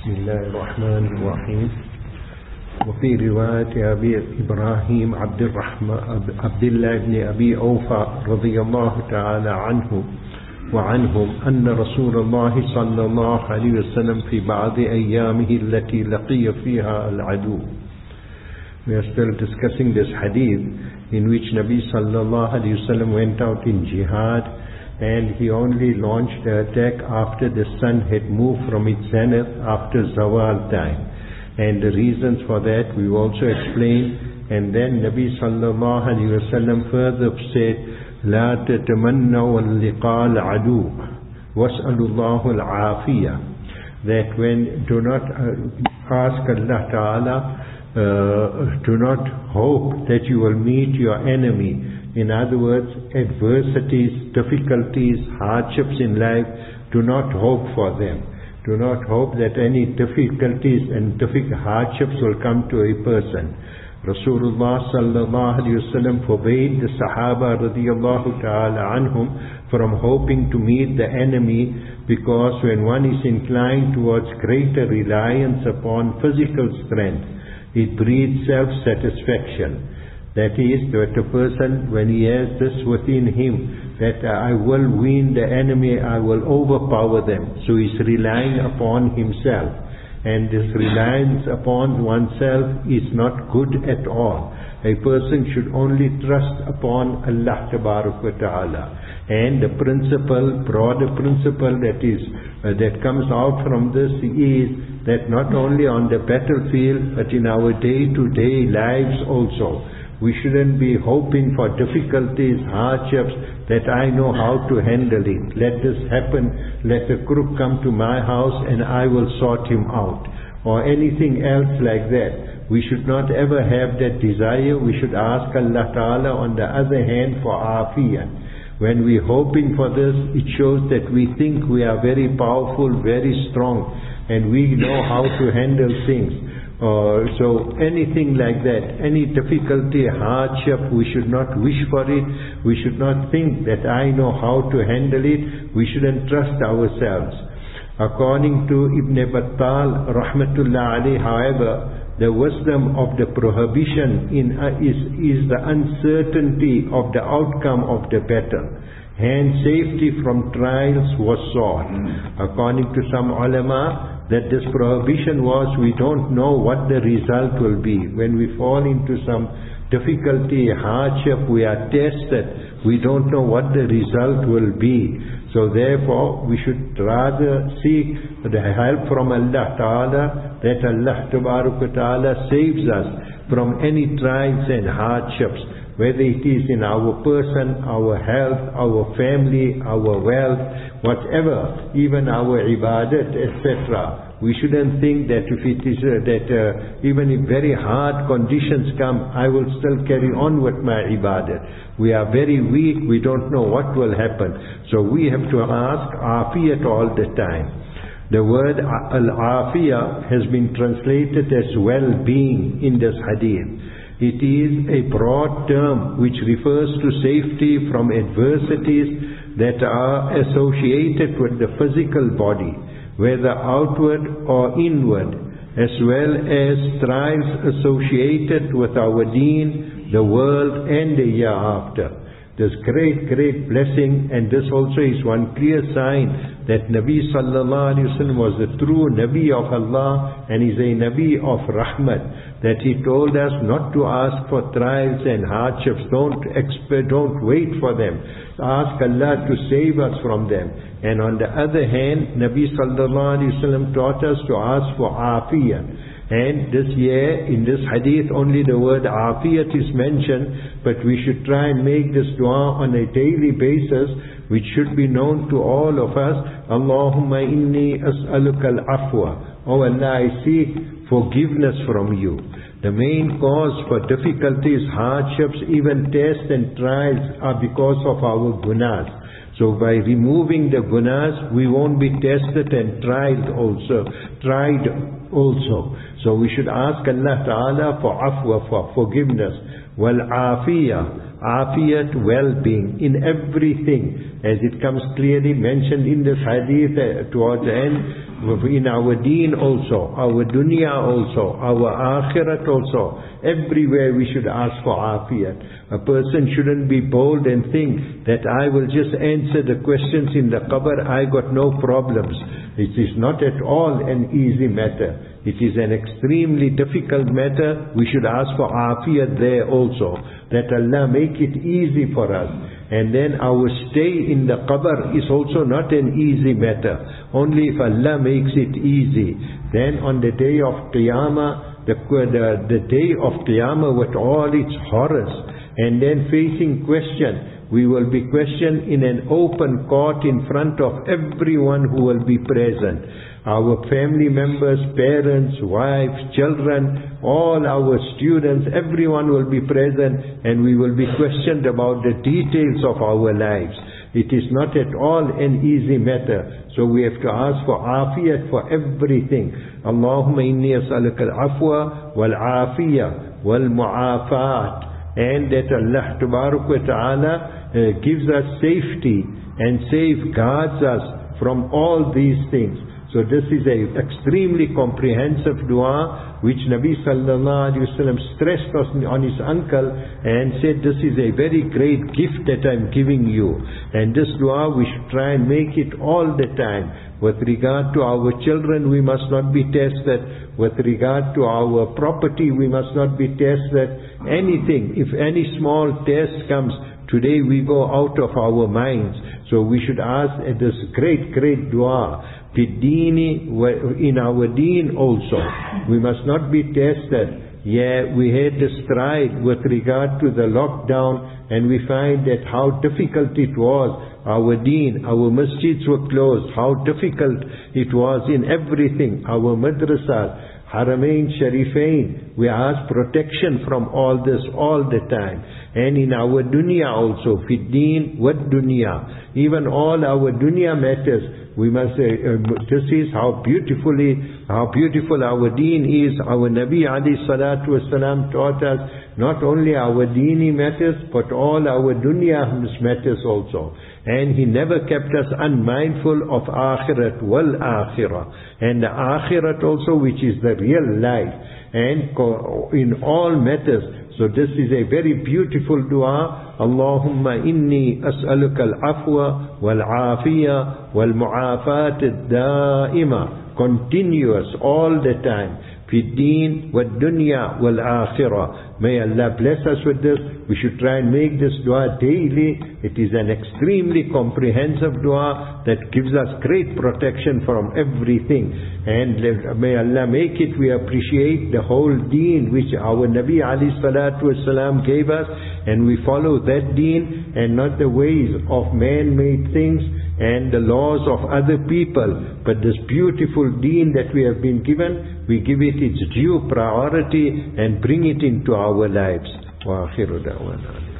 بسم الله الرحمن الرحيم. وفي رواية أبي إبراهيم عبد الله بن أبي أوفى رضي الله تعالى عنه وعنهم أن رسول الله صلى الله عليه وسلم في بعض أيامه التي لقي فيها العدو. We are still discussing this hadith in which Nabi sallallahu alayhi wasallam went out in jihad, and he only launched the attack after the sun had moved from its zenith after zawal time. And the reasons for that we also explained. And then Nabi sallallahu alayhi wasallam further said, لا تتمنوا اللقاء العدو واسألوا الله العافية, that when do not ask Allah Ta'ala, do not hope that you will meet your enemy. In other words, adversities, difficulties, hardships in life, do not hope for them. Do not hope that any difficulties and hardships will come to a person. Rasulullah sallallahu alayhi wasallam forbade the Sahaba radiyallahu ta'ala anhum from hoping to meet the enemy, because when one is inclined towards greater reliance upon physical strength, it breeds self-satisfaction. That is, that a person, when he has this within him, that I will win the enemy, I will overpower them, so he's relying upon himself. And this reliance upon oneself is not good at all. A person should only trust upon Allah Ta'ala. And the principle, broader principle that comes out from this is that not only on the battlefield, but in our day-to-day lives also, we shouldn't be hoping for difficulties, hardships, that I know how to handle it. Let this happen, let a crook come to my house and I will sort him out. Or anything else like that. We should not ever have that desire. We should ask Allah Ta'ala on the other hand for afiyah. When we're hoping for this, it shows that we think we are very powerful, very strong, and we know how to handle things. So anything like that, any difficulty, hardship, we should not wish for it. We should not think that I know how to handle it. We shouldn't trust ourselves. According to Ibn Battal rahmatullah alayhi, however, the wisdom of the prohibition is the uncertainty of the outcome of the battle. Hence, safety from trials was sought. According to some ulama, that this prohibition was, we don't know what the result will be. When we fall into some difficulty, hardship, we are tested, we don't know what the result will be. So therefore, we should rather seek the help from Allah Ta'ala, that Allah Ta'ala saves us from any trials and hardships, whether it is in our person, our health, our family, our wealth, whatever, even our ibadat, etc. We shouldn't think that if it is even if very hard conditions come, I will still carry on with my ibadat. We are very weak, we don't know what will happen. So we have to ask afiyat all the time. The word al-afiyah has been translated as well-being in this hadith. It is a broad term which refers to safety from adversities that are associated with the physical body, whether outward or inward, as well as trials associated with our deen, the world and the hereafter. This great blessing, and this also is one clear sign that Nabi sallallahu alayhi wasallam was the true Nabi of Allah and is a Nabi of Rahmat, that he told us not to ask for trials and hardships, don't wait for them, ask Allah to save us from them. And on the other hand, Nabi sallallahu alayhi wasallam taught us to ask for afiyah. And this year, in this hadith, only the word afiyat is mentioned, but we should try and make this dua on a daily basis, which should be known to all of us. Allahumma inni as'aluka al-afwa. Oh Allah, I seek forgiveness from you. The main cause for difficulties, hardships, even tests and trials are because of our gunas. So by removing the gunas, we won't be tested and tried also. So we should ask Allah Ta'ala for afwa, for forgiveness. Wal afiyat, well-being in everything, as it comes clearly mentioned in this hadith towards the end, in our deen also, our dunya also, our akhirat also. Everywhere we should ask for afiyat. A person shouldn't be bold and think that I will just answer the questions in the qabr, I got no problems. It is not at all an easy matter. It is an extremely difficult matter. We should ask for afiyat there also, that Allah make it easy for us. And then our stay in the qabr is also not an easy matter. Only if Allah makes it easy. Then on the day of Qiyamah, the day of Qiyamah with all its horrors, and then facing question, we will be questioned in an open court in front of everyone who will be present. Our family members, parents, wives, children, all our students, everyone will be present, and we will be questioned about the details of our lives. It is not at all an easy matter. So we have to ask for afiyat for everything. Allahumma inni as'aluka al-afwa wal-afiyya wal-mu'afat. And that Allah Tabarak wa Ta'ala gives us safety and safeguards us from all these things. So this is an extremely comprehensive dua which Nabi Sallallahu Alaihi Wasallam stressed on his uncle and said, this is a very great gift that I'm giving you. And this dua we should try and make it all the time. With regard to our children, we must not be tested. With regard to our property, we must not be tested. Anything, if any small test comes, today we go out of our minds. So we should ask this great dua. In our deen also, we must not be tested. Yeah, we had the stride with regard to the lockdown, and we find that how difficult it was. Our deen, our masjids were closed, how difficult it was in everything. Our madrasas, Haramain Sharifain, we ask protection from all this all the time. And in our dunya also, fid deen wa dunya, even all our dunya matters, we must say, this is how beautiful our deen is. Our Nabi alayhi salatu wasalam taught us not only our deeni matters, but all our dunya matters also. And he never kept us unmindful of akhirat wal akhirah. And the akhirat also, which is the real life. And in all matters. So this is a very beautiful dua. Allahumma inni as'aluka al-afwa wal-afiyya wal-mu'afat ad-da'ima. Continuous, all the time. Fi deen wa dunya wal akhirah. May Allah bless us with this. We should try and make this dua daily. It is an extremely comprehensive dua that gives us great protection from everything. And may Allah make it we appreciate the whole deen which our Nabi alayhi salatu wasalam gave us, and we follow that deen and not the ways of man-made things and the laws of other people. But this beautiful deen that we have been given, we give it its due priority and bring it into our lives. Wa akhiru da'wana.